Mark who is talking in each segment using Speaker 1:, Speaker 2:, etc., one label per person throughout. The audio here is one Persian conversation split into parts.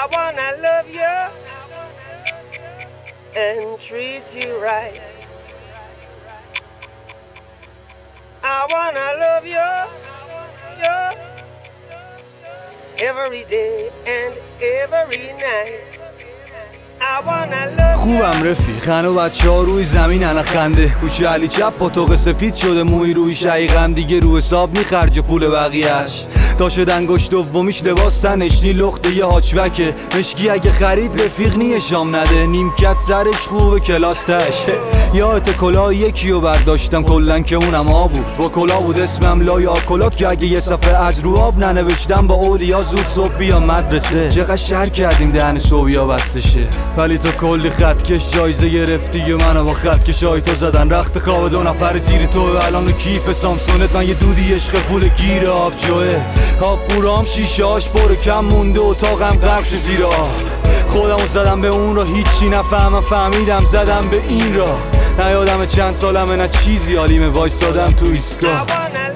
Speaker 1: I wanna love you and treat you right. I wanna love you, every day and every night. I wanna love
Speaker 2: خوبم رفیق، هنو بچه ها روی زمین هنه خنده. کوچه علی چپ پاتوق سفید شده، موی روی شقیقم دیگه رو حساب نی خرج پول بقیهش. تا شد انگشت دومیش لباس تنش نی لخته یه هاچبکه. مشکی اگه خرید رفیق نیه شام نده، نیمکت سرش خوبه کلاس تشه. یادت کلاه یکیو برداشتم کلن که اونم آب بود، با کلاه بود اسمم لای آکلات که اگه یه صفحه از رو آب ننوشتم با اولیا زود صبح بیام مدرسه. چقدر شهر کردیم دهن صبحیا بسته شه، ولی تو کلی خطکش جایزه گرفتی و منو با خطکشای تو زدن رخت خواب دو نفر زیر تو. الان و کیف سامسونت من یه دودی عشق پول گیر آب جوه. آب بورام شیشه هاش پر کم مونده، اتاقم غرق شه زیر آب. خودمو زدم به اون را هیچی نفهمم، فهمیدم زدم به این را. نیادم چند سالمه نه چیزی حالیمه، وایسادم تو ایستگاه.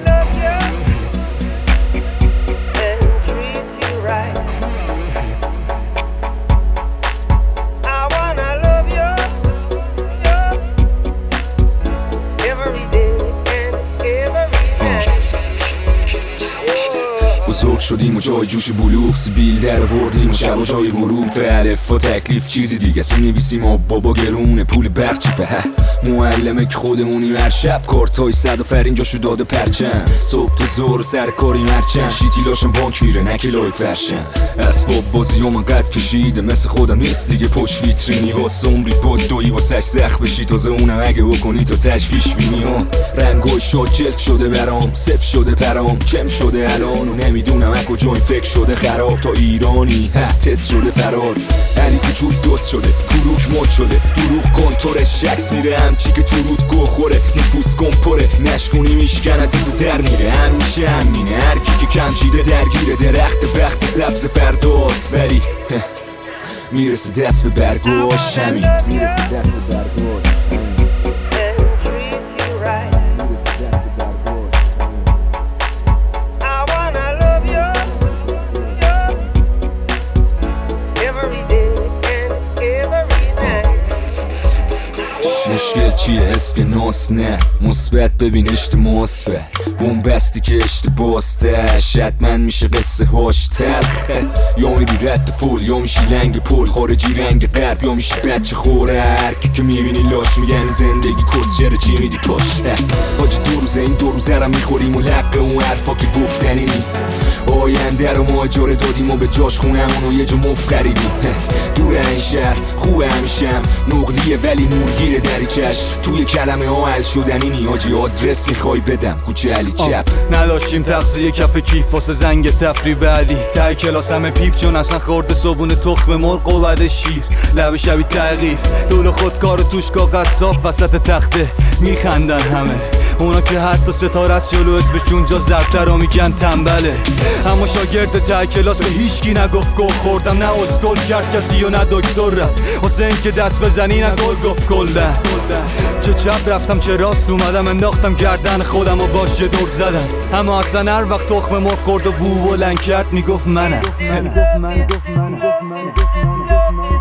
Speaker 3: بزرگ شدیم و جای جوش بلوغ سیبیل در وردیم و شب و جای حروف الف و تکلیف چیزی دیگه است. می‌نویسیم و بابا گرونه پول برق چیپه. معلمه که خودمونیم هر شب کارتای صد و فرین جاشو داده پرچم. صبح تا ظهر سر کاری مرچن شیتی لاشم بانک میره نکلای فرشن. اسباب بازی هم قد کشیده مثل خودم نیست دیگه پشت ویترینی. واسه عمری با دوی واسش سخت بشی تازه اونم اگه بکنی تو تشویش بینی. رنگای شاد جلد شده برام صفر شده پرام کم شده الان و نمیدونم از کجا این فکر شده خراب. تا ایرانی تست شده فرار علی کوچول دوست شده کروک مد شده دروغ کنتورش شکس میره همچی که تو رود گو خوره نفوس کن پره نشکنی میشکنه تو در میره. همیشه همینه هرکی که کمچیده درگیره درخت بخت سبز فرداست ولی میرسه دست به برگاش همین. مشکل چیه اسکناس نه مثبت ببین اشتماس به بومبستی که اشتباسته حتما میشه قصه هاش تلخه. یا میری رد فول یا میشی لنگ پل خارجی رنگ غرب یا میشی بچه خوره. هرکی که میبینی لاش میگن زندگی کس چرا چی میدی کاش. حاجی دو روزه این دو روزه را میخوریم و لقه اون حرفا که گفتنی نی. آینده رو ما اجاره دادیم و به جاش خونمونو یه جا مفت خریدیم. دور این شهر خوبه همیشم نقلیه ولی نورگیره دریچش. توی کلمه ها حل شدنی نیاجی آدرس میخوای بدم کوچه علی چپ.
Speaker 2: نداشتیم تغذیه کف کیف واسه زنگ تفری بعدی. ته کلاس همه پیف چون اصلا خورده صبونه تخم مرغ و بعد شیر. لب شبی تغییف دور خودکار و توش کاغذ صاف وسط تخته میخندن همه. اونا که حتی ستاره از جلو اسمشون جا زرتر رو میگن تنبله. اما شاگرد ته کلاس به هیچکی نگفت گل خوردم نه اسکل کرد کسی و نه دکتر رفت واسه این که دست بزنی نه گل گفت کلن. چه چپ رفتم چه راست اومدم انداختم گردن خودم و باش چه دور زدم. اما اصلا هر وقت تخم مرغ خورد و بو بلند کرد میگفت منم.